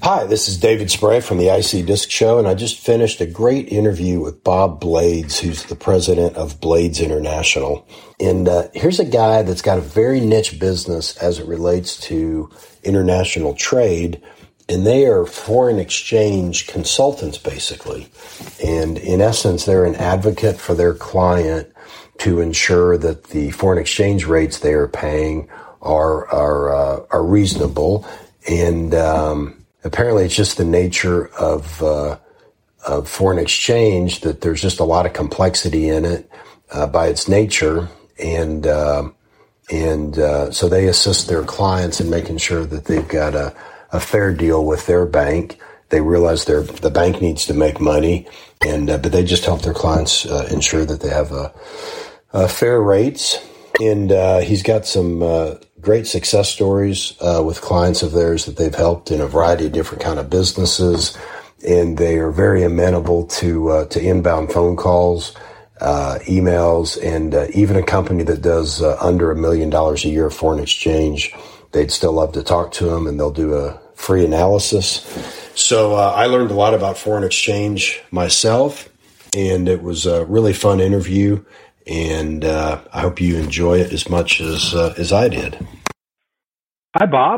Hi, this is David Spray from the IC Disc Show, and I just finished a great interview with Bob Blades, who's the president of Blades International. And here's a guy that's got a very niche business as it relates to international trade, and they are foreign exchange consultants, basically. And in essence, they're an advocate for their client to ensure that the foreign exchange rates they are paying are reasonable. And apparently, it's just the nature of foreign exchange that there's just a lot of complexity in it by its nature, and so they assist their clients in making sure that they've got a fair deal with their bank. They realize the bank needs to make money, but they just help their clients ensure that they have fair rates. And he's got some great success stories with clients of theirs that they've helped in a variety of different kind of businesses, and they are very amenable to inbound phone calls, emails, and even a company that does under $1 million a year of foreign exchange. They'd still love to talk to them, and they'll do a free analysis. So I learned a lot about foreign exchange myself, and it was a really fun interview. And I hope you enjoy it as much as I did. Hi, Bob.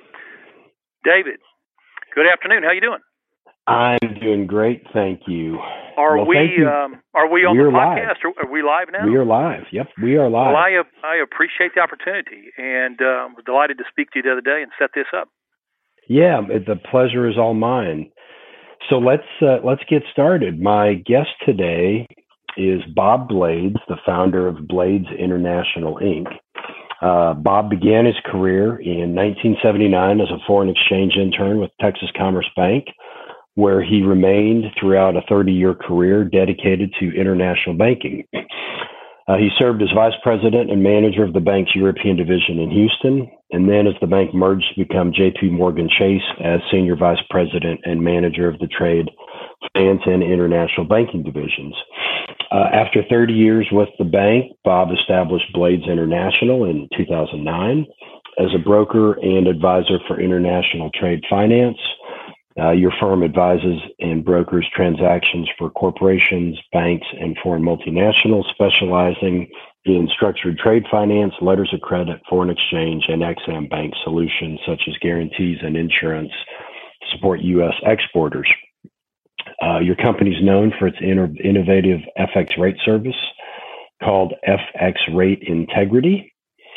David. Good afternoon. How you doing? I'm doing great, thank you. Are we on the podcast? Or are we live now? We are live. Yep, we are live. Well, I appreciate the opportunity, and was delighted to speak to you the other day and set this up. Yeah, the pleasure is all mine. So let's get started. My guest today is Bob Blades, the founder of Blades International, Inc. Bob began his career in 1979 as a foreign exchange intern with Texas Commerce Bank, where he remained throughout a 30-year career dedicated to international banking. He served as vice president and manager of the bank's European division in Houston, and then as the bank merged to become J.P. Morgan Chase as senior vice president and manager of the trade, finance, and international banking divisions. After 30 years with the bank, Bob established Blades International in 2009 as a broker and advisor for international trade finance. Your firm advises and brokers transactions for corporations, banks, and foreign multinationals, specializing in structured trade finance, letters of credit, foreign exchange, and Ex-Im Bank solutions such as guarantees and insurance to support U.S. exporters. Your company is known for its innovative FX rate service called FX Rate Integrity,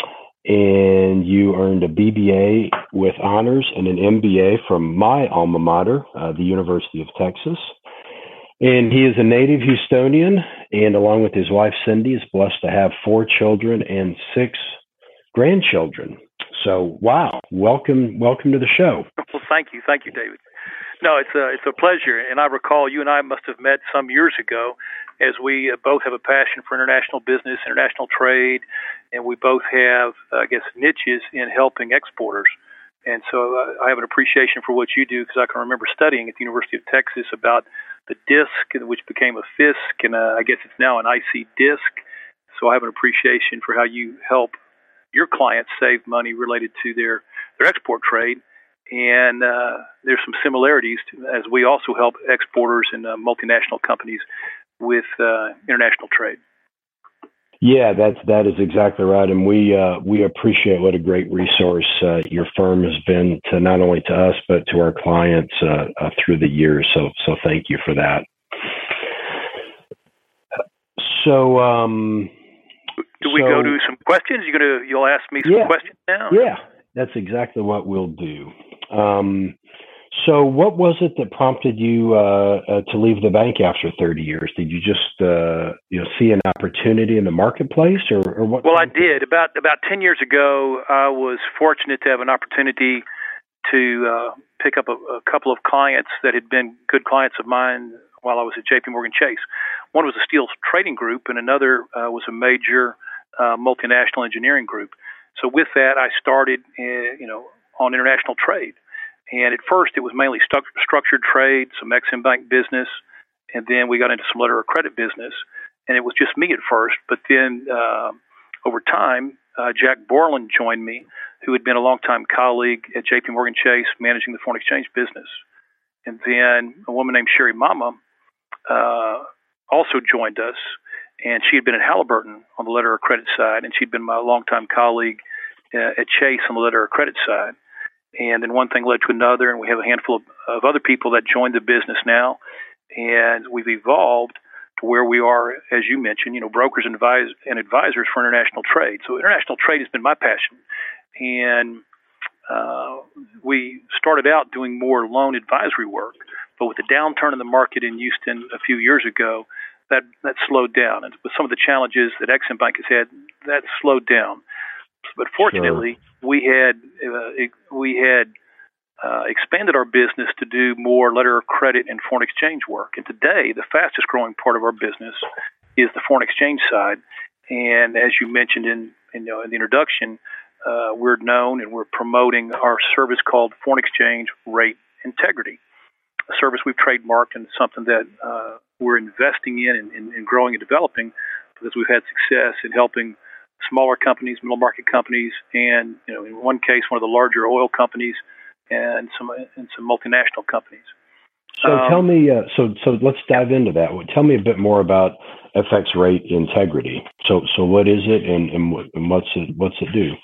and you earned a BBA with honors and an MBA from my alma mater, the University of Texas. And he is a native Houstonian, and along with his wife, Cindy, is blessed to have 4 children and 6 grandchildren. So, wow, welcome to the show. Well, thank you, David. No, it's a pleasure, and I recall you and I must have met some years ago, as we both have a passion for international business, international trade, and we both have, niches in helping exporters. And so I have an appreciation for what you do, because I can remember studying at the University of Texas about the DISC, which became a FISC, and I guess it's now an IC DISC. So I have an appreciation for how you help your clients save money related to their export trade. And there's some similarities as we also help exporters and multinational companies with international trade. Yeah, that is exactly right, and we appreciate what a great resource your firm has been to not only to us but to our clients through the years. So thank you for that. So do we go to some questions? You'll ask me some questions now? Yeah, that's exactly what we'll do. So what was it that prompted you to leave the bank after 30 years? Did you just see an opportunity in the marketplace, or what? Well, I did. About 10 years ago, I was fortunate to have an opportunity to pick up a couple of clients that had been good clients of mine while I was at J.P. Morgan Chase. One was a steel trading group, and another was a major multinational engineering group. So with that, I started, on international trade. And at first, it was mainly structured trade, some Ex-Im Bank business, and then we got into some letter of credit business. And it was just me at first, but then over time, Jack Borland joined me, who had been a longtime colleague at J.P. Morgan Chase managing the foreign exchange business. And then a woman named Sherry Mama also joined us, and she had been at Halliburton on the letter of credit side, and she'd been my longtime colleague at Chase on the letter of credit side. And then one thing led to another, and we have a handful of other people that joined the business now, and we've evolved to where we are, as you mentioned, brokers and advisors for international trade. So international trade has been my passion, and we started out doing more loan advisory work, but with the downturn in the market in Houston a few years ago, that slowed down. And with some of the challenges that Exim Bank has had, that slowed down. But fortunately, we had expanded our business to do more letter of credit and foreign exchange work. And today, the fastest growing part of our business is the foreign exchange side. And as you mentioned in the introduction, we're known and we're promoting our service called Foreign Exchange Rate Integrity, a service we've trademarked and something that we're investing in and growing and developing because we've had success in helping smaller companies, middle market companies, and in one case, one of the larger oil companies, and some multinational companies. So tell me, so let's dive into that. Tell me a bit more about FX Rate Integrity. So what is it, and what's it do?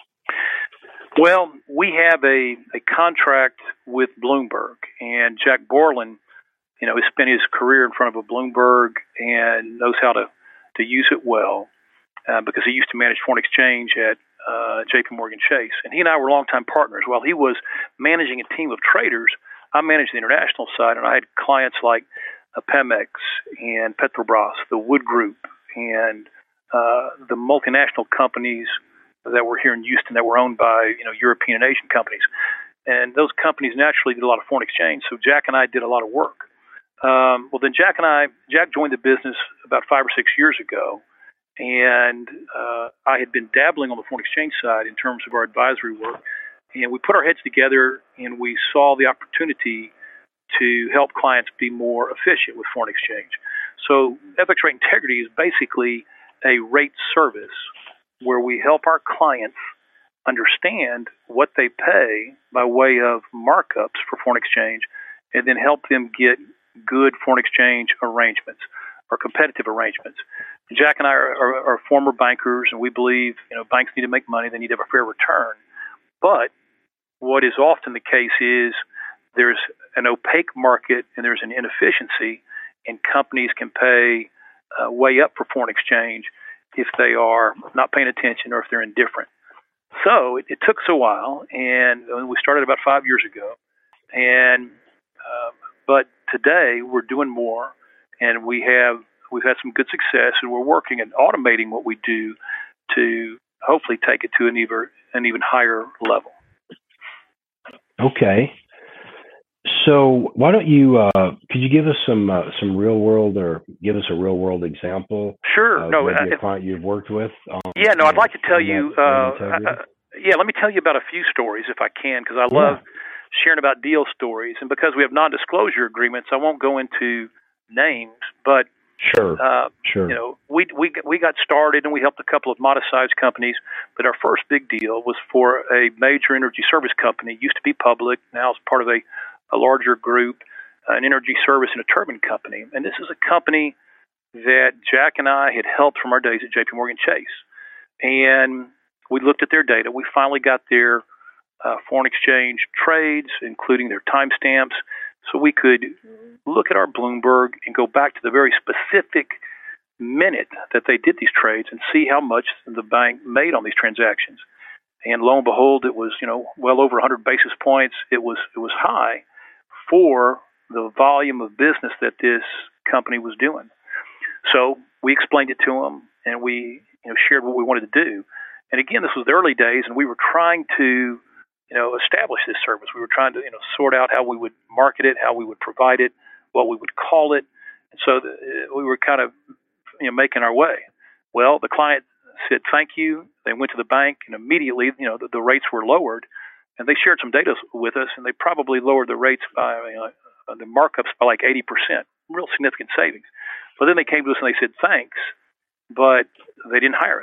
Well, we have a contract with Bloomberg, and Jack Borland, has spent his career in front of a Bloomberg and knows how to use it well. Because he used to manage foreign exchange at J.P. Morgan Chase. And he and I were longtime partners. While he was managing a team of traders, I managed the international side, and I had clients like Pemex and Petrobras, the Wood Group, and the multinational companies that were here in Houston that were owned by European and Asian companies. And those companies naturally did a lot of foreign exchange, so Jack and I did a lot of work. Well, then Jack joined the business about 5 or 6 years ago. And I had been dabbling on the foreign exchange side in terms of our advisory work. And we put our heads together and we saw the opportunity to help clients be more efficient with foreign exchange. So FX Rate Integrity is basically a rate service where we help our clients understand what they pay by way of markups for foreign exchange and then help them get good foreign exchange arrangements or competitive arrangements. Jack and I are former bankers, and we believe banks need to make money. They need to have a fair return. But what is often the case is there's an opaque market and there's an inefficiency, and companies can pay way up for foreign exchange if they are not paying attention or if they're indifferent. So it took us a while, and we started about 5 years ago. And but today we're doing more, and we've had some good success, and we're working at automating what we do to hopefully take it to an even higher level. Okay. So why don't you could you give us some real world, or give us a real world example? Sure. Of maybe a client you've worked with. I'd like to tell you. Let me tell you about a few stories if I can, because I love sharing about deal stories, and because we have non-disclosure agreements, I won't go into names, but Sure. We got started and we helped a couple of modest-sized companies, but our first big deal was for a major energy service company. It used to be public, now it's part of a larger group, an energy service and a turbine company. And this is a company that Jack and I had helped from our days at J.P. Morgan Chase. And we looked at their data. We finally got their foreign exchange trades, including their timestamps, so we could look at our Bloomberg and go back to the very specific minute that they did these trades and see how much the bank made on these transactions. And lo and behold, it was well over 100 basis points. It was high for the volume of business that this company was doing. So we explained it to them, and we shared what we wanted to do. And again, this was the early days, and we were trying to establish this service. We were trying to, sort out how we would market it, how we would provide it, what we would call it. And so we were kind of, making our way. Well, the client said, thank you. They went to the bank, and immediately, the rates were lowered, and they shared some data with us, and they probably lowered the rates by, the markups by like 80%, real significant savings. But then they came to us and they said, thanks, but they didn't hire us.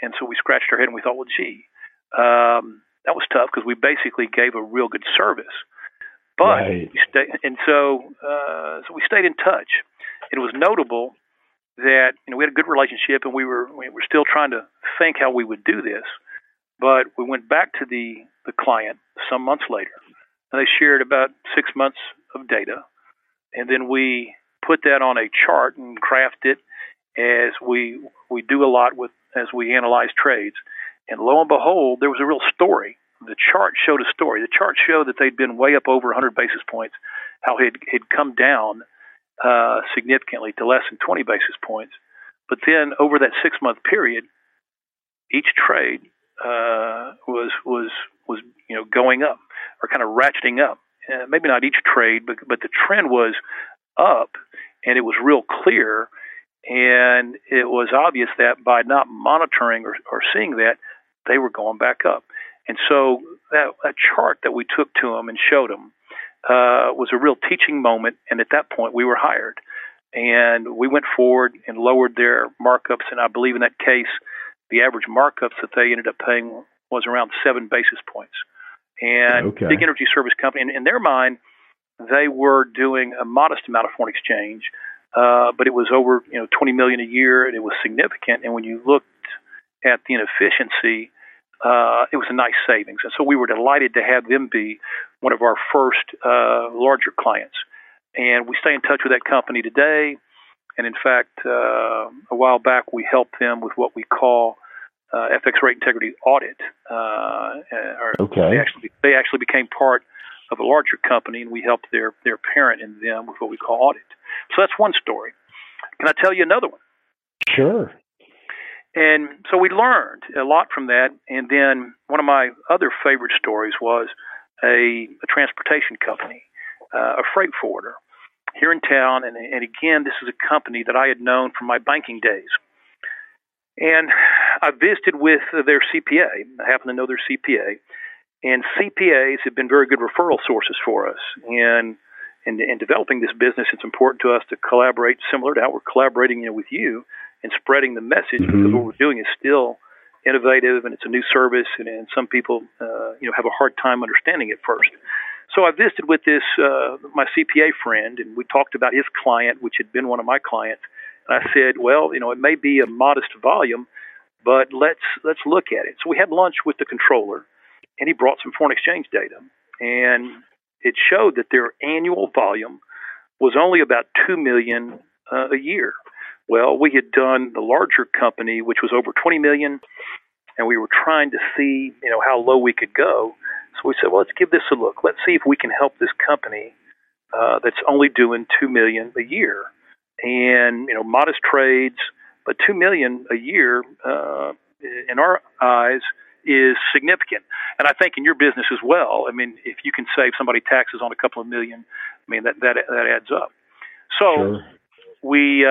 And so we scratched our head and we thought, well, gee, that was tough because we basically gave a real good service. But right. so we stayed in touch. It was notable that we had a good relationship, and we were still trying to think how we would do this. But we went back to the client some months later, and they shared about 6 months of data, and then we put that on a chart and crafted it as we do a lot with as we analyze trades. And lo and behold, there was a real story. The chart showed a story. The chart showed that they'd been way up over 100 basis points, how it had come down significantly to less than 20 basis points. But then over that 6-month period, each trade was going up or kind of ratcheting up. Maybe not each trade, but the trend was up, and it was real clear. And it was obvious that by not monitoring or seeing that, they were going back up. And so that chart that we took to them and showed them was a real teaching moment. And at that point, we were hired. And we went forward and lowered their markups. And I believe in that case, the average markups that they ended up paying was around 7 basis points. And big energy service company, and in their mind, they were doing a modest amount of foreign exchange, but it was over $20 million a year, and it was significant. And when you looked at the inefficiency, it was a nice savings. And so we were delighted to have them be one of our first larger clients. And we stay in touch with that company today. And in fact, a while back, we helped them with what we call FX rate integrity audit. They actually became part of a larger company, and we helped their parent and them with what we call audit. So that's one story. Can I tell you another one? Sure. And so we learned a lot from that. And then one of my other favorite stories was a transportation company, a freight forwarder here in town. And again, this is a company that I had known from my banking days. And I visited with their CPA. I happen to know their CPA. And CPAs have been very good referral sources for us. And in developing this business, it's important to us to collaborate similar to how we're collaborating with you and spreading the message, because what we're doing is still innovative and it's a new service, and some people have a hard time understanding it first. So I visited with this my CPA friend, and we talked about his client, which had been one of my clients. And I said, well, it may be a modest volume, but let's look at it. So we had lunch with the controller, and he brought some foreign exchange data, and it showed that their annual volume was only about $2 million a year. Well, we had done the larger company, which was over $20 million, and we were trying to see, how low we could go. So we said, well, let's give this a look. Let's see if we can help this company that's only doing $2 million a year, and modest trades, but $2 million a year in our eyes is significant. And I think in your business as well, if you can save somebody taxes on a couple of million, that adds up. So sure. We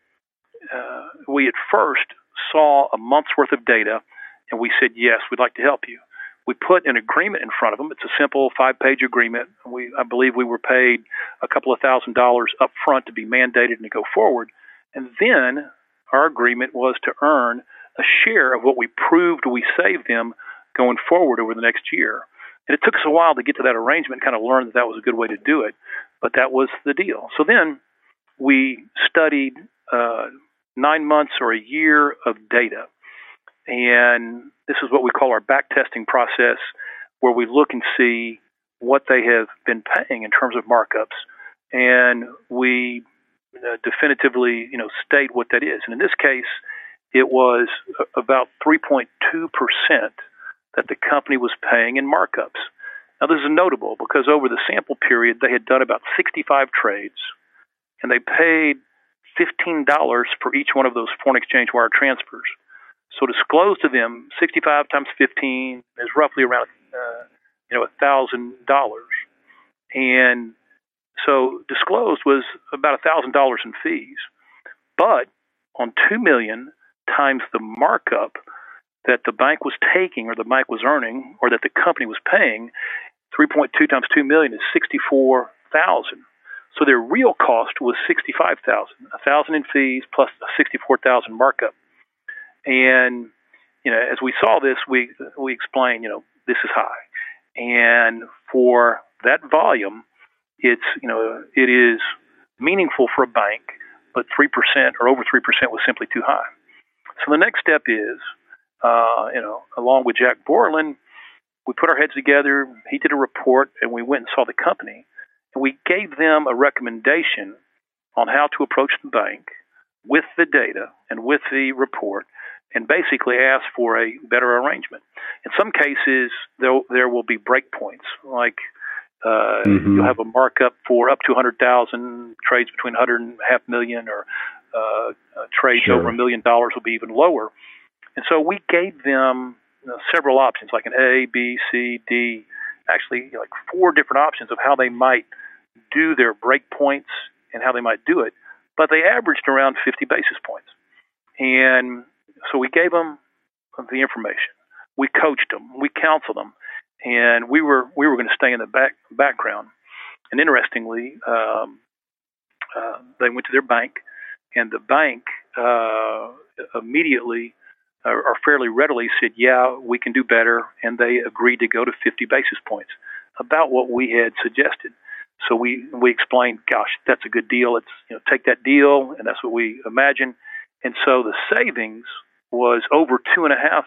at first saw a month's worth of data, and we said, yes, we'd like to help you. We put an agreement in front of them. It's a simple 5-page agreement. I believe we were paid a couple of $1,000s up front to be mandated and to go forward. And then our agreement was to earn a share of what we proved we saved them going forward over the next year. And it took us a while to get to that arrangement, kind of learn that was a good way to do it, but that was the deal. So then we studied 9 months or a year of data. And this is what we call our back testing process, where we look and see what they have been paying in terms of markups. And we definitively, state what that is. And in this case, it was about 3.2% that the company was paying in markups. Now, this is notable because over the sample period, they had done about 65 trades, and they paid $15 for each one of those foreign exchange wire transfers. So disclosed to them, 65 times 15 is roughly around, $1,000. And so disclosed was about $1,000 in fees. But on $2 million times the markup that the bank was taking or the bank was earning or that the company was paying, 3.2 times 2 million is 64,000. So their real cost was 65,000, 1,000 in fees plus a 64,000 markup. And as we saw this, we explained, this is high, and for that volume, it is meaningful for a bank, but 3% or over 3% was simply too high. So the next step is, along with Jack Borland, we put our heads together. He did a report, and we went and saw the company, and we gave them a recommendation on how to approach the bank with the data and with the report, and basically asked for a better arrangement. In some cases, there will be breakpoints, like you'll have a markup for up to 100,000, trades between 100.5 million, or trades over $1 million will be even lower. And so we gave them several options, like an A, B, C, D, actually like 4 different options of how they might do their breakpoints and how they might do it. But they averaged around 50 basis points. And so we gave them the information. We coached them. We counseled them. And we were going to stay in the background. And interestingly, they went to their bank, and the bank immediately or fairly readily said, yeah, we can do better, and they agreed to go to 50 basis points, about what we had suggested. So we explained, gosh, that's a good deal. Let's take that deal, and that's what we imagine. And so the savings was over 2.5%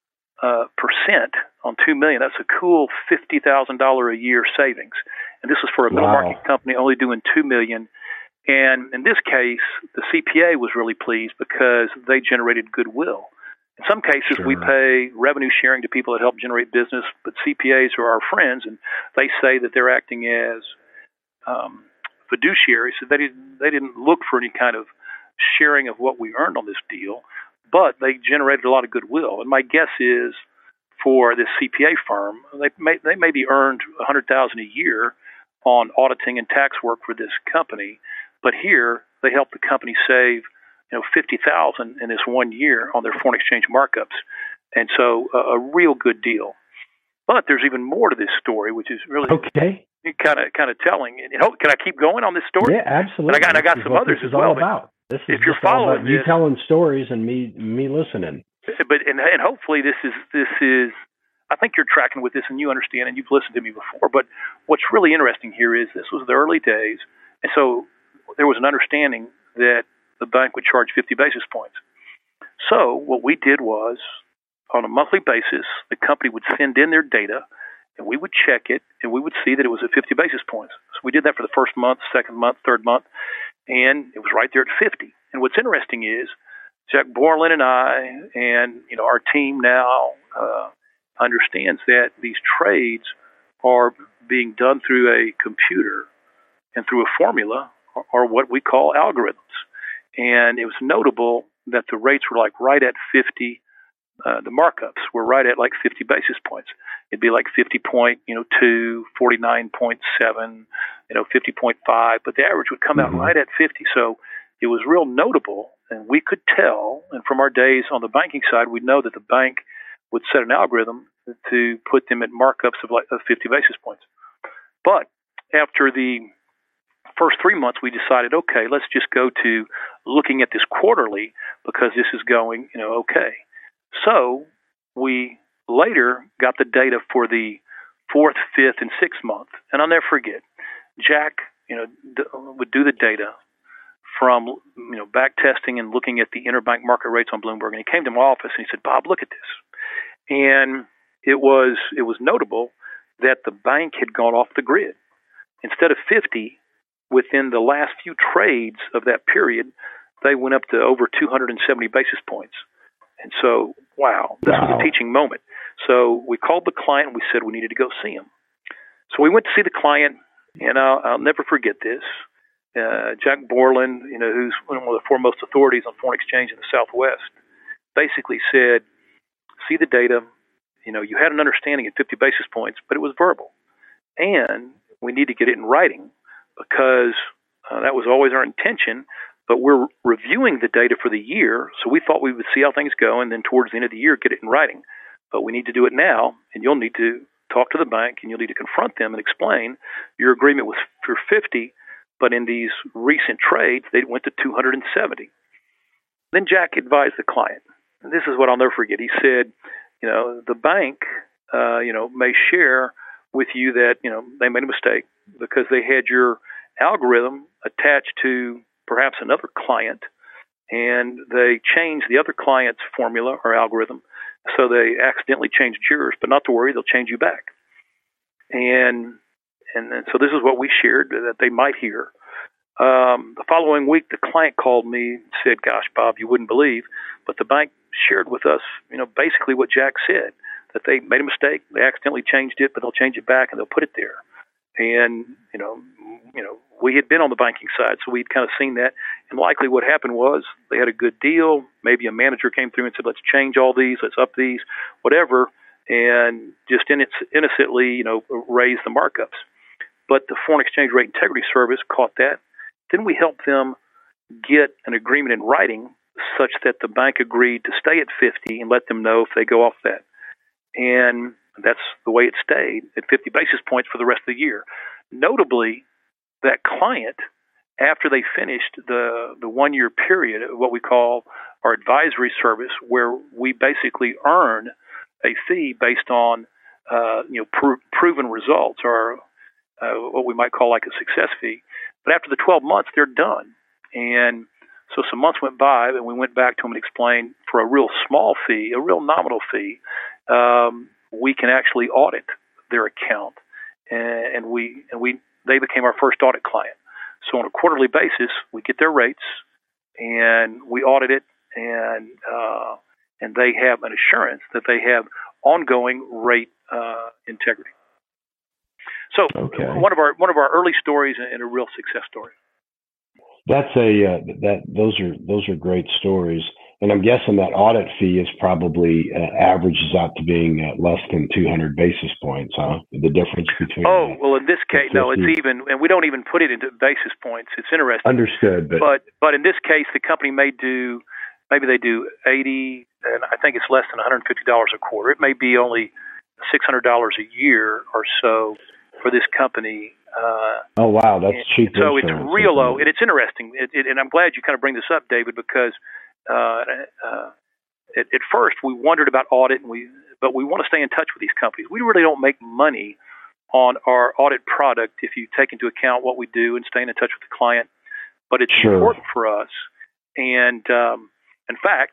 on $2 million. That's a cool $50,000 a year savings. And this was for a middle market company only doing $2 million. And in this case, the CPA was really pleased because they generated goodwill. In some cases, we pay revenue sharing to people that help generate business, but CPAs are our friends, and they say that they're acting as fiduciaries. So they didn't look for any kind of sharing of what we earned on this deal, but they generated a lot of goodwill. And my guess is, for this CPA firm, they maybe earned $100,000 a year on auditing and tax work for this company, but here they helped the company save $50,000 in this 1 year on their foreign exchange markups, and so a real good deal. But there's even more to this story, which is really kind of telling. And can I keep going on this story? Yeah, absolutely. And I got some others as well. This is if you're following you telling stories and me listening. But and hopefully this is. I think you're tracking with this and you understand and you've listened to me before. But what's really interesting here is this was the early days, and so there was an understanding that the bank would charge 50 basis points. So what we did was, on a monthly basis, the company would send in their data, and we would check it, and we would see that it was at 50 basis points. So we did that for the first month, second month, third month, and it was right there at 50. And what's interesting is Jack Borland and I and our team now understands that these trades are being done through a computer and through a formula, or what we call algorithms. And it was notable that the rates were like right at 50. The markups were right at like 50 basis points. It'd be like 50.2, 49.7, 50.5, but the average would come out right at 50. So it was real notable, and we could tell, and from our days on the banking side, we know that the bank would set an algorithm to put them at markups of 50 basis points. But after the first 3 months, we decided, okay, let's just go to looking at this quarterly because this is going, okay. So we later got the data for the 4th, 5th, and 6th month. And I'll never forget, Jack, would do the data from, back testing and looking at the interbank market rates on Bloomberg. And he came to my office and he said, Bob, look at this. And it was notable that the bank had gone off the grid. Instead of 50, within the last few trades of that period, they went up to over 270 basis points. And so, this was a teaching moment. So we called the client and we said we needed to go see him. So we went to see the client, and I'll never forget this. Jack Borland, who's one of the foremost authorities on foreign exchange in the Southwest, basically said, see the data, you had an understanding at 50 basis points, but it was verbal. And we need to get it in writing because that was always our intention. But we're reviewing the data for the year, so we thought we would see how things go and then towards the end of the year get it in writing. But we need to do it now, and you'll need to talk to the bank, and you'll need to confront them and explain your agreement was for 50, but in these recent trades, they went to 270. Then Jack advised the client, and this is what I'll never forget. He said, the bank, may share with you that, they made a mistake because they had your algorithm attached to perhaps another client, and they changed the other client's formula or algorithm, so they accidentally changed yours. But not to worry, they'll change you back. And so this is what we shared that they might hear. The following week, the client called me and said, "Gosh, Bob, you wouldn't believe, but the bank shared with us, basically what Jack said, that they made a mistake, they accidentally changed it, but they'll change it back and they'll put it there." And we had been on the banking side, so we'd kind of seen that. And likely what happened was they had a good deal. Maybe a manager came through and said, "Let's change all these, let's up these, whatever," and just innocently, raise the markups. But the Foreign Exchange Rate Integrity Service caught that. Then we helped them get an agreement in writing such that the bank agreed to stay at 50 and let them know if they go off that. And that's the way it stayed at 50 basis points for the rest of the year. Notably, that client, after they finished the 1 year period, what we call our advisory service, where we basically earn a fee based on proven results, or what we might call like a success fee. But after the 12 months, they're done. And so some months went by, and we went back to them and explained, for a real small fee, a real nominal fee, we can actually audit their account, and they became our first audit client. So on a quarterly basis, we get their rates, and we audit it, and they have an assurance that they have ongoing rate integrity. So one of our early stories and a real success story. That's those are great stories, and I'm guessing that audit fee is probably averages out to being less than 200 basis points, huh? The difference between. Oh, well, in this case, no, it's even, and we don't even put it into basis points. It's interesting. Understood, but in this case, the company maybe they do 80, and I think it's less than $150 a quarter. It may be only $600 a year or so for this company. Oh, wow, that's cheap. So it's real low, and it's interesting. And I'm glad you kind of bring this up, David, because at first we wondered about audit, but we want to stay in touch with these companies. We really don't make money on our audit product if you take into account what we do and staying in touch with the client. But it's important for us. And in fact,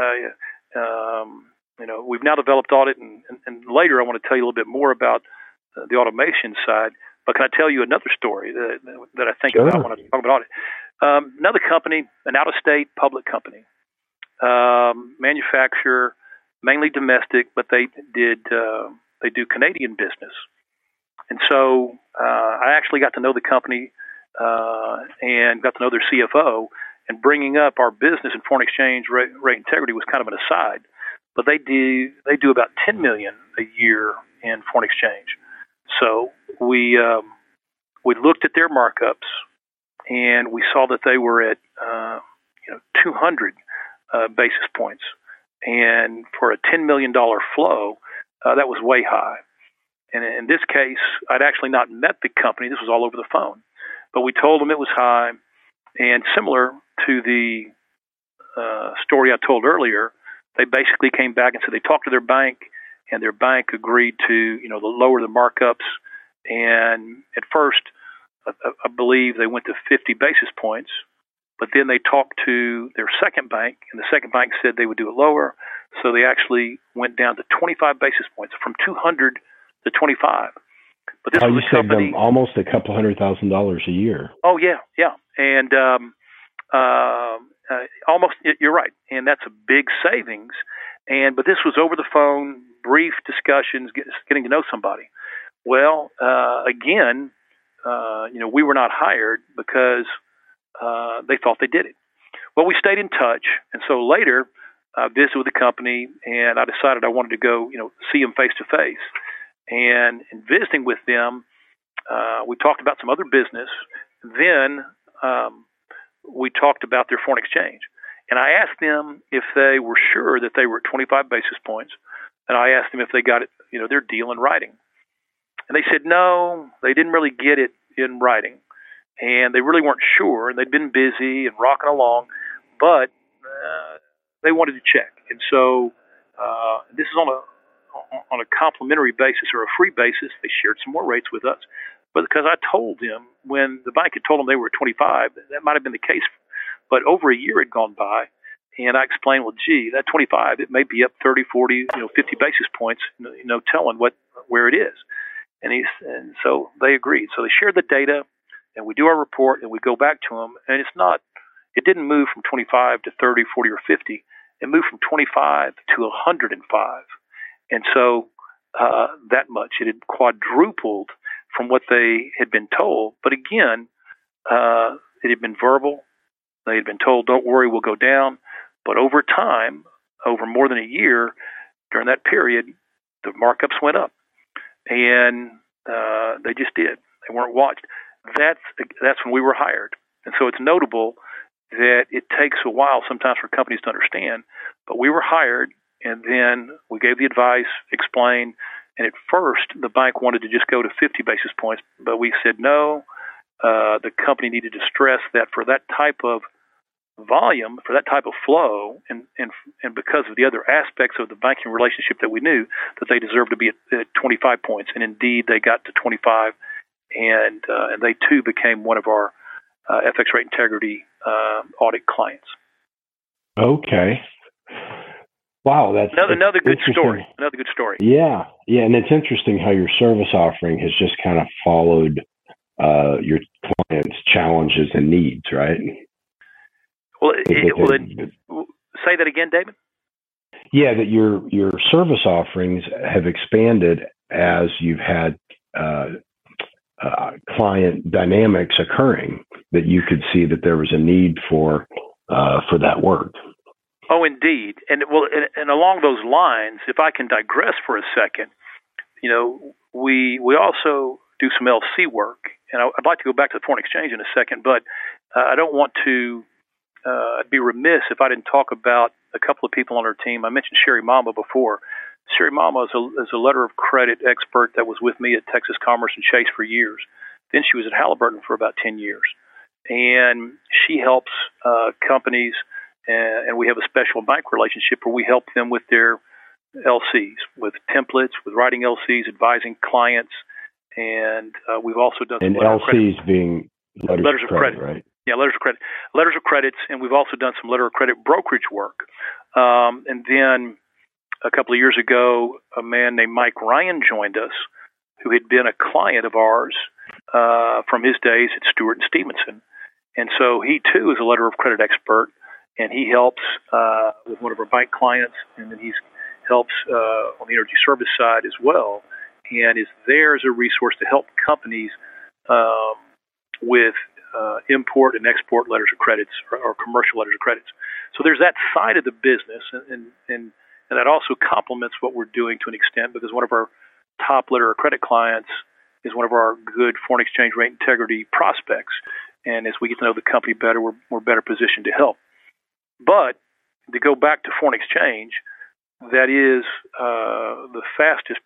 we've now developed audit, and later I want to tell you a little bit more about the automation side. But can I tell you another story that I think about when I talk about audit? Another company, an out-of-state public company, manufacturer, mainly domestic, but they do Canadian business. And so I actually got to know the company and got to know their CFO. And bringing up our business and foreign exchange rate integrity was kind of an aside. But they do about $10 million a year in foreign exchange. So we looked at their markups, and we saw that they were at 200 basis points, and for a $10 million flow, that was way high. And in this case, I'd actually not met the company. This was all over the phone, but we told them it was high, and similar to the story I told earlier, they basically came back and said they talked to their bank, and their bank agreed to, lower the markups. And at first, I believe they went to 50 basis points, but then they talked to their second bank, and the second bank said they would do it lower. So they actually went down to 25 basis points, from 200 to 25. But this was a company, saved them almost $200,000 a year. Oh yeah. And almost, you're right, and that's a big savings. But this was over the phone, brief discussions, getting to know somebody. Well, again, we were not hired because they thought they did it. Well, we stayed in touch, and so later I visited with the company, and I decided I wanted to go, see them face to face. And in visiting with them, we talked about some other business. Then we talked about their foreign exchange. And I asked them if they were sure that they were at 25 basis points, and I asked them if they got it, their deal in writing. And they said no, they didn't really get it in writing, and they really weren't sure, and they'd been busy and rocking along, but they wanted to check. And so this is on a complimentary basis or a free basis. They shared some more rates with us. But because I told them when the bank had told them they were at 25, that might have been the case. But over a year had gone by, and I explained, well, gee, that 25, it may be up 30, 40, 50 basis points, telling where it is. And so they agreed. So they shared the data, and we do our report, and we go back to them. And it didn't move from 25 to 30, 40, or 50. It moved from 25 to 105. And so that much. It had quadrupled from what they had been told. But again, it had been verbal. They had been told, don't worry, we'll go down. But over time, over more than a year, during that period, the markups went up. And they just did. They weren't watched. That's when we were hired. And so it's notable that it takes a while sometimes for companies to understand. But we were hired, and then we gave the advice, explained, and at first the bank wanted to just go to 50 basis points, but we said no. The company needed to stress that for that type of volume, for that type of flow, and because of the other aspects of the banking relationship that we knew, that they deserved to be at 25 points. And indeed, they got to 25, and they too became one of our FX Rate Integrity audit clients. Okay. Wow, that's another good story. Another good story. Yeah, and it's interesting how your service offering has just kind of followed your clients' challenges and needs, right? Well, say that again, David. Yeah, that your service offerings have expanded as you've had client dynamics occurring. That you could see that there was a need for that work. Oh, indeed. And along those lines, if I can digress for a second, we also do some LC work, and I'd like to go back to the foreign exchange in a second, but I don't want to be remiss if I didn't talk about a couple of people on our team. I mentioned Sherry Mama before. Sherry Mama is a letter of credit expert that was with me at Texas Commerce and Chase for years. Then she was at Halliburton for about 10 years, and she helps companies. And we have a special bank relationship where we help them with their LCs, with templates, with writing LCs, advising clients, and we've also done some LCs being letters of credit, right? Yeah, letters of credits, and we've also done some letter of credit brokerage work. And then a couple of years ago, a man named Mike Ryan joined us, who had been a client of ours from his days at Stewart and Stevenson, and so he too is a letter of credit expert. And he helps with one of our bank clients, and then he helps on the energy service side as well, and is there as a resource to help companies with import and export letters of credits or commercial letters of credits. So there's that side of the business, and that also complements what we're doing to an extent, because one of our top letter of credit clients is one of our good foreign exchange rate integrity prospects, and as we get to know the company better, we're better positioned to help. But to go back to foreign exchange, that is the fastest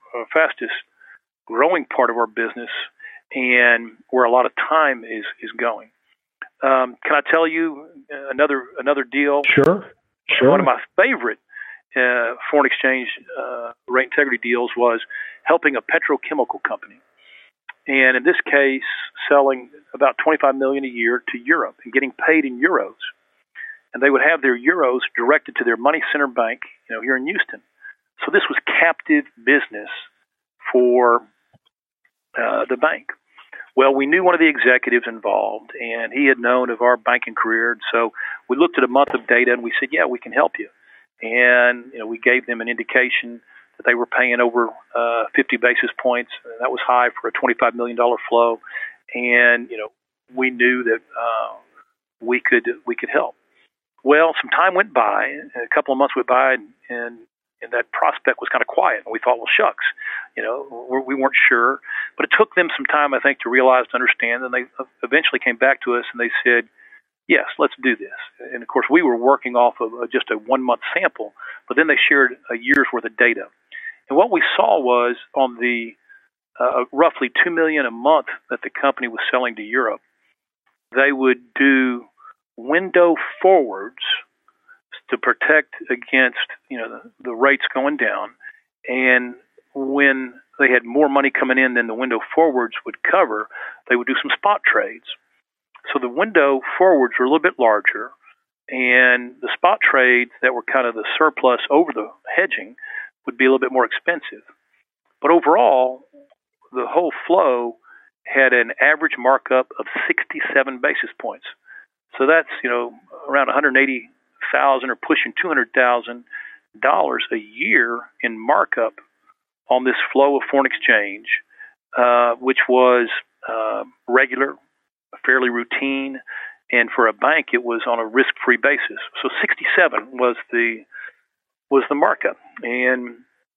growing part of our business, and where a lot of time is going. Can I tell you another deal? Sure. One of my favorite foreign exchange rate integrity deals was helping a petrochemical company, and in this case, selling about $25 million a year to Europe and getting paid in euros. And they would have their euros directed to their money center bank, here in Houston. So this was captive business for the bank. Well, we knew one of the executives involved, and he had known of our banking career. And so we looked at a month of data, and we said, yeah, we can help you. And we gave them an indication that they were paying over 50 basis points. And that was high for a $25 million flow. And we knew that we could help. Well, some time went by, a couple of months went by, and that prospect was kind of quiet. And we thought, well, shucks, we weren't sure. But it took them some time, I think, to realize, to understand. And they eventually came back to us and they said, yes, let's do this. And, of course, we were working off of just a 1-month sample, but then they shared a year's worth of data. And what we saw was on the roughly $2 million a month that the company was selling to Europe, they would do window forwards to protect against, the rates going down. And when they had more money coming in than the window forwards would cover, they would do some spot trades. So the window forwards were a little bit larger, and the spot trades that were kind of the surplus over the hedging would be a little bit more expensive. But overall, the whole flow had an average markup of 67 basis points. So that's, around $180,000 or pushing $200,000 a year in markup on this flow of foreign exchange, which was regular, fairly routine, and for a bank, it was on a risk-free basis. So 67 was the markup, and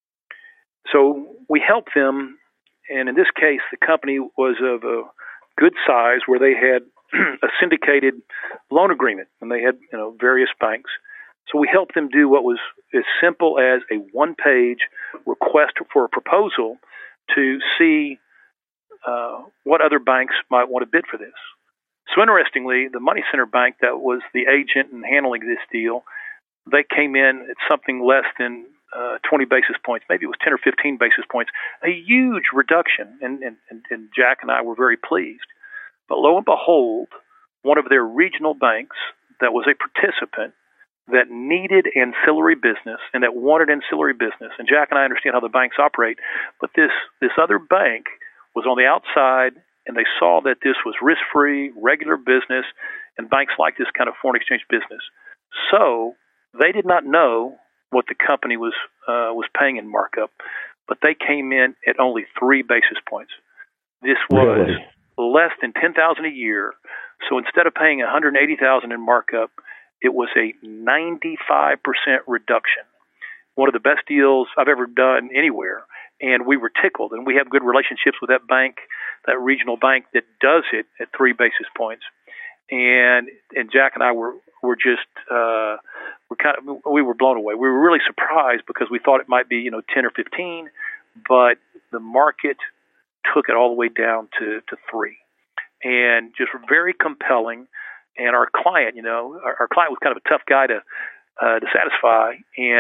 so we helped them. And in this case, the company was of a good size where they had a syndicated loan agreement, and they had various banks. So we helped them do what was as simple as a one-page request for a proposal to see what other banks might want to bid for this. So interestingly, the money center bank that was the agent and handling this deal, they came in at something less than 20 basis points, maybe it was 10 or 15 basis points, a huge reduction, and Jack and I were very pleased. But lo and behold, one of their regional banks that was a participant that needed ancillary business and that wanted ancillary business, and Jack and I understand how the banks operate, but this other bank was on the outside, and they saw that this was risk-free, regular business, and banks like this kind of foreign exchange business. So they did not know what the company was paying in markup, but they came in at only 3 basis points. This was less than $10,000 a year. So instead of paying $180,000 in markup, it was a 95% reduction. One of the best deals I've ever done anywhere, and we were tickled. And we have good relationships with that bank, that regional bank that does it at 3 basis points. And Jack and I were just we were blown away. We were really surprised because we thought it might be 10 or 15, but the market took it all the way down to 3, and just very compelling. And our client, our client was kind of a tough guy to satisfy,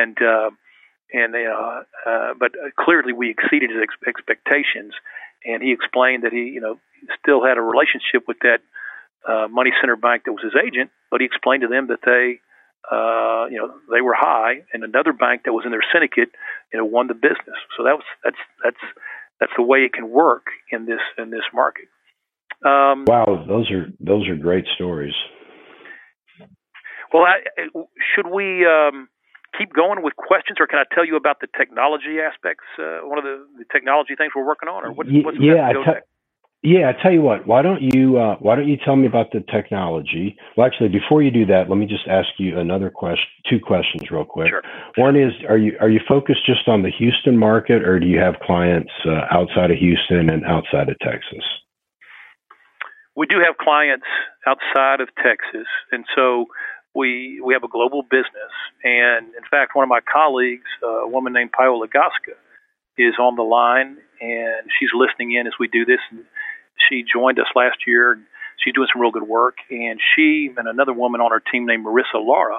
but clearly we exceeded his expectations. And he explained that he still had a relationship with that money center bank that was his agent, but he explained to them that they were high, and another bank that was in their syndicate, won the business. So that's the way it can work in this market. Wow, those are great stories. Well, should we keep going with questions, or can I tell you about the technology aspects? One of the technology things we're working on, or what's I tell you what. Why don't you tell me about the technology? Well, actually, before you do that, let me just ask you another question. 2 questions, real quick. Sure. One is, are you focused just on the Houston market, or do you have clients outside of Houston and outside of Texas? We do have clients outside of Texas, and so we have a global business. And in fact, one of my colleagues, a woman named Paola Gasca, is on the line, and she's listening in as we do this. And she joined us last year, and she's doing some real good work. And she and another woman on our team named Marissa Lara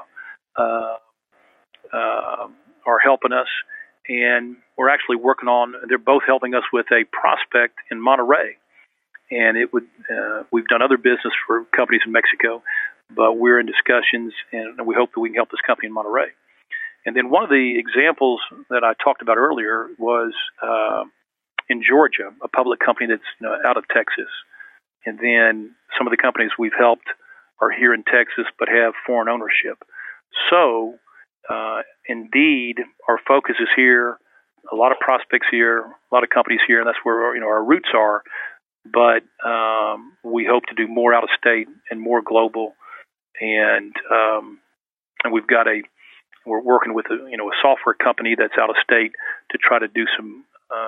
are helping us. And we're actually working on, they're both helping us with a prospect in Monterey. And we've done other business for companies in Mexico, but we're in discussions, and we hope that we can help this company in Monterey. And then one of the examples that I talked about earlier was in Georgia, a public company that's out of Texas. And then some of the companies we've helped are here in Texas but have foreign ownership. So indeed, our focus is here, a lot of prospects here, a lot of companies here, and that's where our roots are. But we hope to do more out of state and more global. And we're working with a software company that's out of state to try to do some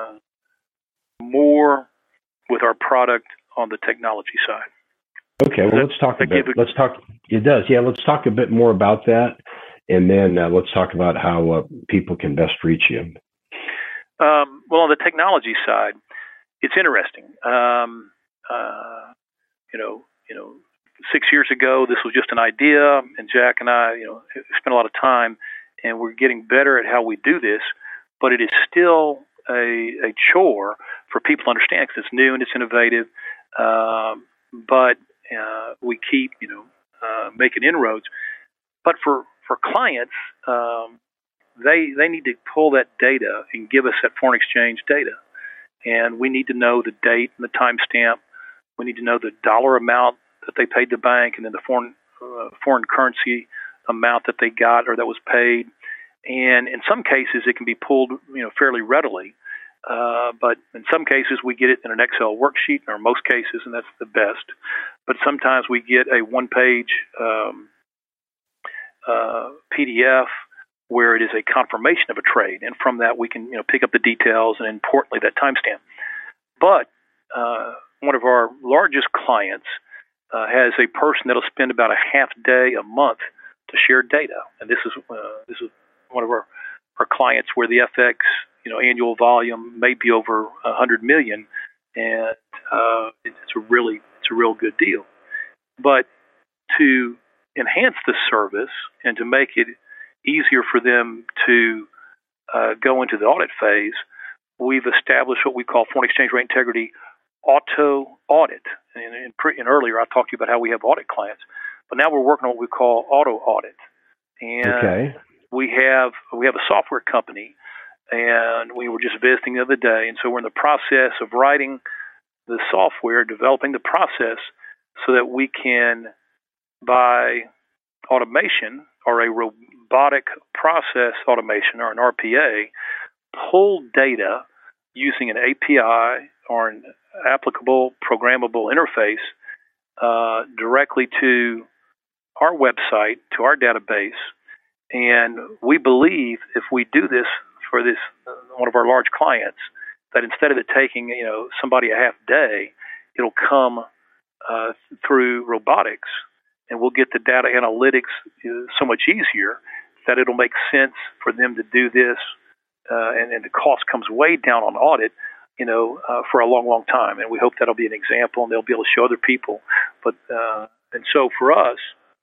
more with our product on the technology side. Okay, well, let's talk a bit. It does, yeah. Let's talk a bit more about that, and then let's talk about how people can best reach you. Well, on the technology side, it's interesting. 6 years ago, this was just an idea, and Jack and I, spent a lot of time, and we're getting better at how we do this. But it is still a chore for people to understand because it's new and it's innovative. But we keep, making inroads. But for clients, they need to pull that data and give us that foreign exchange data. And we need to know the date and the timestamp. We need to know the dollar amount that they paid the bank, and then the foreign currency amount that they got or that was paid. And in some cases, it can be pulled, fairly readily. But in some cases, we get it in an Excel worksheet, or most cases, and that's the best. But sometimes we get a one-page PDF where it is a confirmation of a trade, and from that we can, pick up the details and, importantly, that timestamp. But one of our largest clients has a person that'll spend about a half day a month to share data, and this is one of our clients where the FX, annual volume may be over 100 million, and it's a real good deal. But to enhance the service and to make it easier for them to go into the audit phase, we've established what we call foreign exchange rate integrity auto audit. And earlier I talked to you about how we have audit clients, but now we're working on what we call auto audit. And we have a software company, and we were just visiting the other day, and so we're in the process of writing the software, developing the process so that we can, by automation or a robotic process automation or an RPA, pull data using an API or an applicable programmable interface directly to our website, to our database. And we believe if we do this for this one of our large clients, that instead of it taking somebody a half day, it'll come through robotics, and we'll get the data analytics so much easier that it'll make sense for them to do this, and the cost comes way down on audit, for a long, long time. And we hope that'll be an example, and they'll be able to show other people. But and so for us,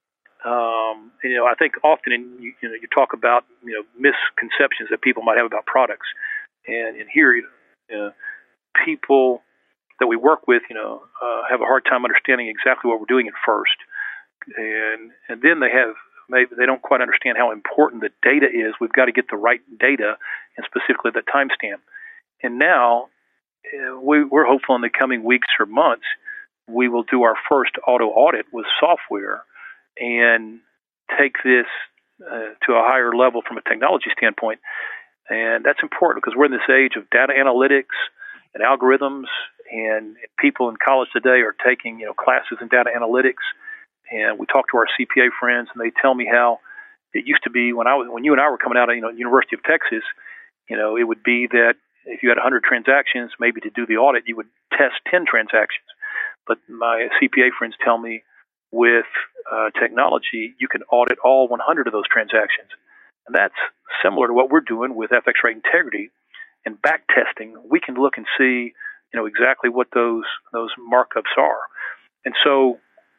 I think often you talk about misconceptions that people might have about products, and here people that we work with have a hard time understanding exactly what we're doing at first, and then maybe they don't quite understand how important the data is. We've got to get the right data, and specifically the timestamp. And now we're hopeful in the coming weeks or months we will do our first auto audit with software and take this to a higher level from a technology standpoint. And that's important because we're in this age of data analytics and algorithms, and people in college today are taking classes in data analytics. And we talk to our CPA friends, and they tell me how it used to be when you and I were coming out of University of Texas. It would be that if you had 100 transactions, maybe to do the audit, you would test 10 transactions. But my CPA friends tell me with technology, you can audit all 100 of those transactions. And that's similar to what we're doing with FX rate integrity and back testing. We can look and see, exactly what those markups are. And so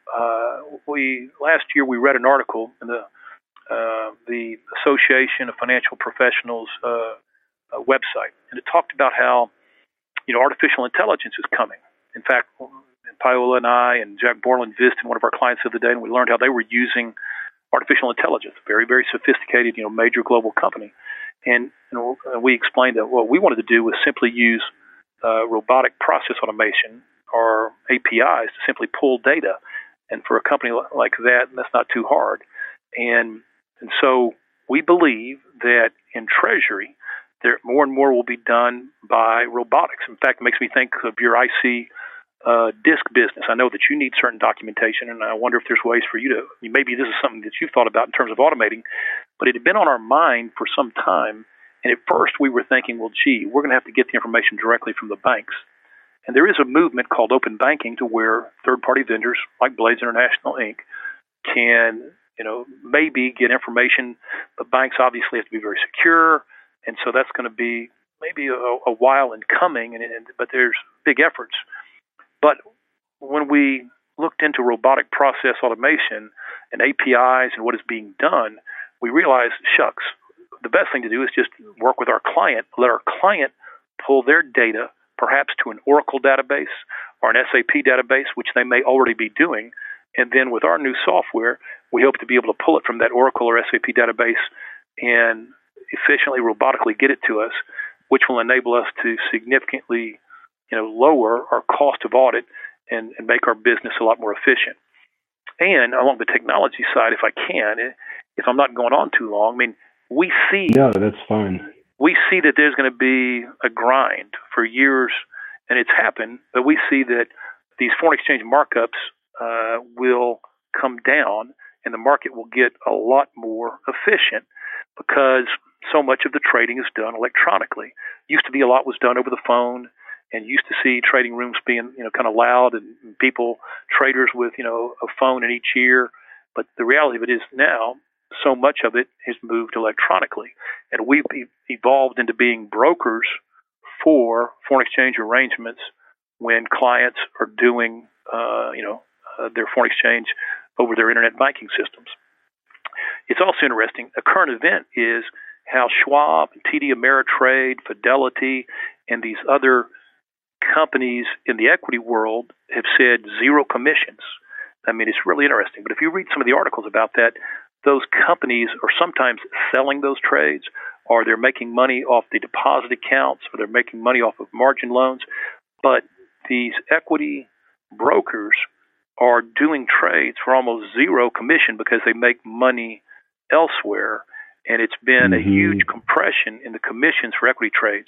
last year we read an article in the Association of Financial Professionals website, and it talked about how artificial intelligence is coming. In fact, Paola and I and Jack Borland visited one of our clients the other day, and we learned how they were using artificial intelligence, very, very sophisticated, major global company. And we explained that what we wanted to do was simply use robotic process automation or APIs to simply pull data. And for a company like that, that's not too hard. And so we believe that in Treasury, there more and more will be done by robotics. In fact, it makes me think of your IC disk business. I know that you need certain documentation, and I wonder if there's ways for you to, maybe this is something that you've thought about in terms of automating, but it had been on our mind for some time. And at first we were thinking, well, gee, we're going to have to get the information directly from the banks. And there is a movement called open banking to where third-party vendors like Blades International, Inc. can, maybe get information, but banks obviously have to be very secure. And so that's going to be maybe a while in coming, but there's big efforts. But when we looked into robotic process automation and APIs and what is being done, we realized, shucks, the best thing to do is just work with our client, let our client pull their data perhaps to an Oracle database or an SAP database, which they may already be doing. And then with our new software, we hope to be able to pull it from that Oracle or SAP database and efficiently, robotically get it to us, which will enable us to significantly, lower our cost of audit and make our business a lot more efficient. And along the technology side, if I can, if I'm not going on too long, we see. No, that's fine. We see that there's going to be a grind for years, and it's happened, but we see that these foreign exchange markups will come down and the market will get a lot more efficient because so much of the trading is done electronically. Used to be a lot was done over the phone, and used to see trading rooms being, kind of loud and people, traders with, a phone in each ear. But the reality of it is now, so much of it has moved electronically, and we've evolved into being brokers for foreign exchange arrangements when clients are doing, their foreign exchange over their internet banking systems. It's also interesting. A current event is how Schwab, TD Ameritrade, Fidelity, and these other companies in the equity world have said zero commissions. It's really interesting. But if you read some of the articles about that, those companies are sometimes selling those trades, or they're making money off the deposit accounts, or they're making money off of margin loans. But these equity brokers are doing trades for almost zero commission because they make money elsewhere. And it's been a huge compression in the commissions for equity trades.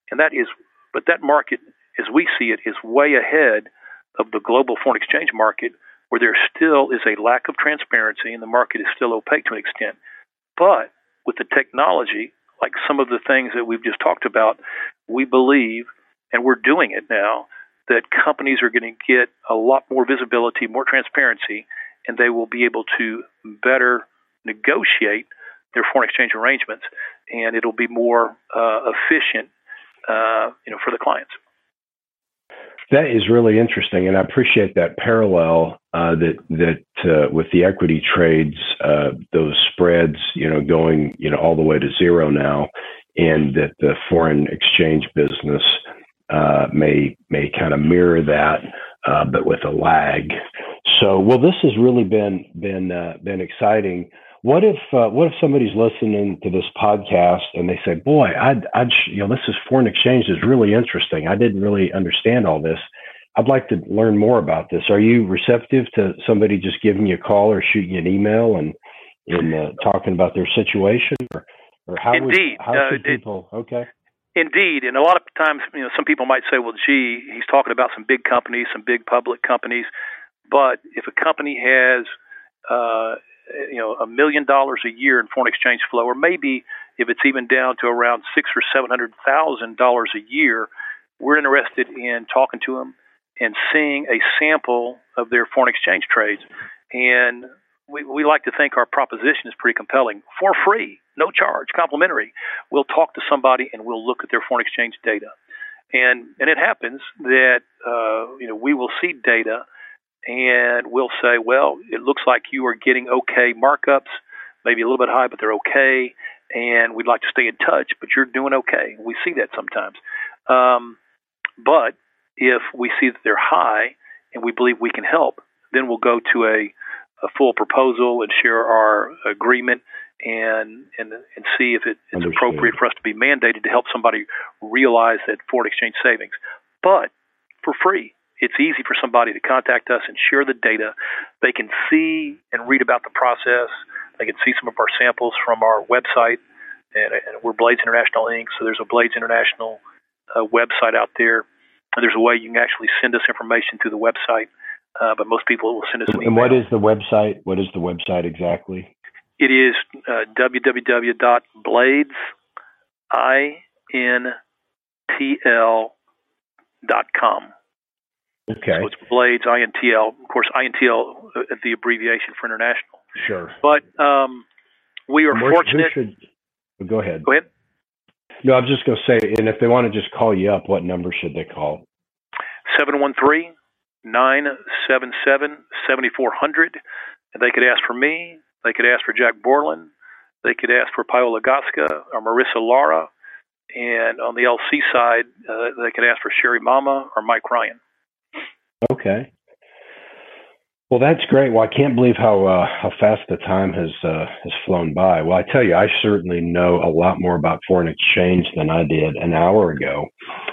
But that market, as we see it, is way ahead of the global foreign exchange market, where there still is a lack of transparency and the market is still opaque to an extent. But with the technology, like some of the things that we've just talked about, we believe, and we're doing it now, that companies are going to get a lot more visibility, more transparency, and they will be able to better negotiate their foreign exchange arrangements, and it'll be more efficient, for the clients. That is really interesting, and I appreciate that parallel that with the equity trades, those spreads, going, all the way to zero now, and that the foreign exchange business may kind of mirror that, but with a lag. So, well, this has really been exciting. What if somebody's listening to this podcast and they say, "Boy, this is foreign exchange is really interesting. I didn't really understand all this. I'd like to learn more about this." Are you receptive to somebody just giving you a call or shooting you an email and talking about their situation, or how? Indeed, should people? Okay. Indeed, and a lot of times, some people might say, "Well, gee, he's talking about some big companies, some big public companies," but if a company has $1 million a year in foreign exchange flow, or maybe if it's even down to around $600,000 or $700,000 a year, we're interested in talking to them and seeing a sample of their foreign exchange trades. And we like to think our proposition is pretty compelling. For free, no charge, complimentary. We'll talk to somebody and we'll look at their foreign exchange data. And it happens that we will see data and we'll say, well, it looks like you are getting okay markups, maybe a little bit high, but they're okay, and we'd like to stay in touch, but you're doing okay. We see that sometimes. But if we see that they're high and we believe we can help, then we'll go to a full proposal and share our agreement and see if it's appropriate for us to be mandated to help somebody realize that foreign exchange savings. But for free. It's easy for somebody to contact us and share the data. They can see and read about the process. They can see some of our samples from our website, and we're Blades International Inc., so there's a Blades International website out there. There's a way you can actually send us information through the website, but most people will send us an email. And what is the website? What is the website exactly? It is www.bladesintl.com. Okay. So it's Blades, INTL. Of course, INTL, the abbreviation for international. Sure. But we are fortunate. Go ahead. Go ahead. No, I'm just going to say, and if they want to just call you up, what number should they call? And they could ask for me. They could ask for Jack Borland. They could ask for Paola Gasca or Marissa Lara. And on the LC side, they could ask for Sherry Mama or Mike Ryan. Okay. Well, that's great. Well, I can't believe how fast the time has flown by. Well, I tell you, I certainly know a lot more about foreign exchange than I did an hour ago.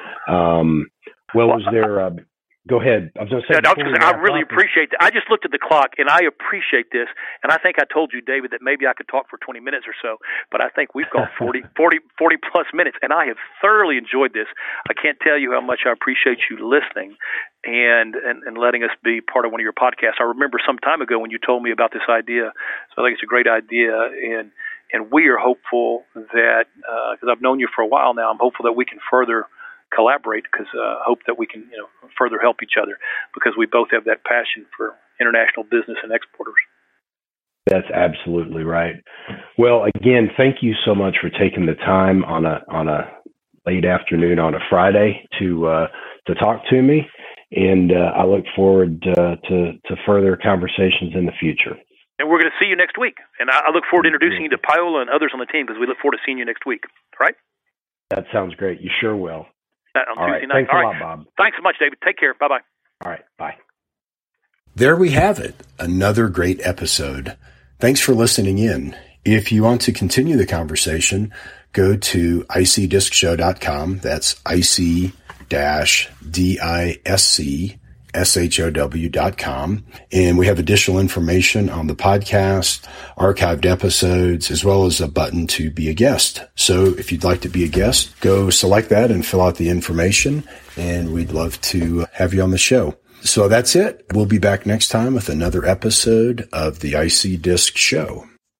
Was there? Go ahead. I was going to say. I really appreciate that. I just looked at the clock, and I appreciate this. And I think I told you, David, that maybe I could talk for 20 minutes or so. But I think we've got 40 plus minutes, and I have thoroughly enjoyed this. I can't tell you how much I appreciate you listening and letting us be part of one of your podcasts. I remember some time ago when you told me about this idea, so I think it's a great idea. And we are hopeful that, because I've known you for a while now, I'm hopeful that we can further collaborate, because hope that we can further help each other, because we both have that passion for international business and exporters. That's absolutely right. Well, again, thank you so much for taking the time on a late afternoon on a Friday to talk to me, and I look forward to further conversations in the future. And we're going to see you next week, and I look forward to introducing you to Paola and others on the team, because we look forward to seeing you next week. All right? That sounds great. You sure will. On Tuesday night. Thanks a lot, Bob. Thanks so much, David. Take care. Bye-bye. All right. Bye. There we have it. Another great episode. Thanks for listening in. If you want to continue the conversation, go to icdiscshow.com. That's ic-discshow.com. And we have additional information on the podcast, archived episodes, as well as a button to be a guest. So if you'd like to be a guest, go select that and fill out the information, and we'd love to have you on the show. So that's it. We'll be back next time with another episode of the IC Disc Show.